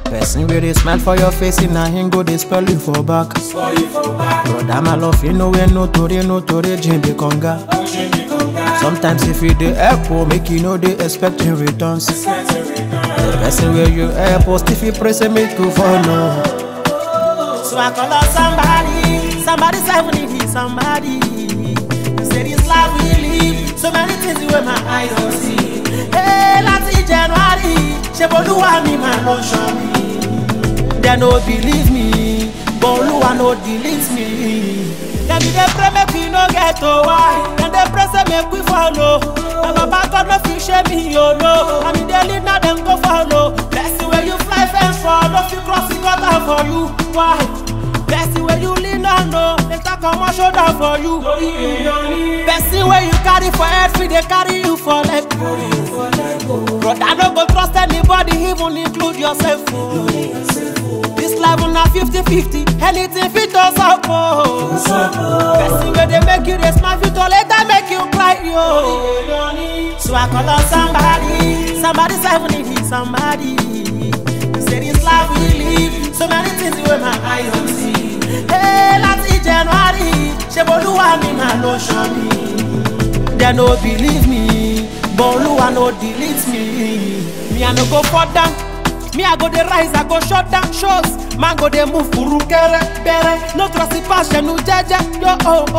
Person with a smile for your face, in a him go they spell you for back. Brother, my love, you know when no tori, Jimmy Conga. Sometimes if you the airport, make you know they expect in returns. The person where you airport, if you press me to follow. So I call out somebody say we need somebody. You say this life we live, so many things where my eyes don't see. Hey, last January, Sheboluwa me man don't show me. They no believe me, but Oluwa no delete me. Let me dey pray make we no get to why. Then they pray say make we follow. And Baba God no fit shame me, you know. I mean they leave now them go follow. Best where you fly fence for, no fit cross the gutter for you. Why? Best where you lean on, no. They talk on my shoulder for you. Best where you carry for head, free they carry you for leg. Brother no go trust anybody, even include yourself. This life on a 50-50, anything fit us up. Best where they make you they smile, fit to later make you cry, yo. So I call on somebody say we need somebody. You say this life we live, so many things where my eyes don't see. Hey, last January, Sheboluwa me man no show me. They no believe me, but Oluwa no delete me. Me I no go further. Me I go the rise, I go shut down shows. Man go they move furu kere bere. No trust the passion, no jaja. Yo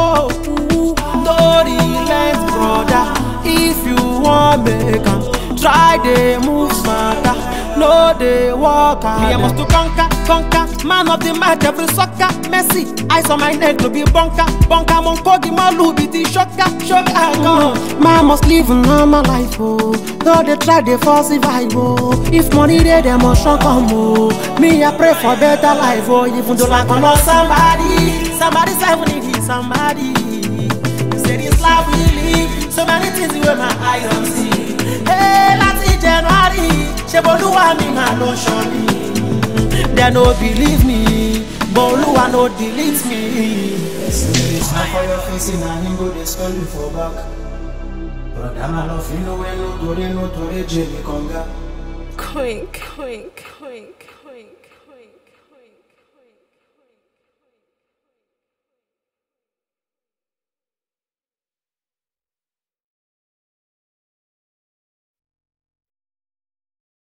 no relent, brother. If you want make 'em, try they move smarter. No they walk out. Me I must to conquer. Man of the match, every soccer. Messi, eyes on my neck to be bunker. Monkogi malu be the shocker. Show me how go. Man must live a normal life, oh. Though they try, they fall survive, oh. If money there, they must shock come, oh. Me I pray for better life, oh. Even though I call somebody say we need somebody. You say this life we live, so many things where my eyes don't see. Hey, last January, Sheboluwa me man no show me. They no believe me, but Oluwa no delete me. Smile for your face, in a him go they spell you for back. Brother, my love, you know when no tori, Jimmy Conga. Quink.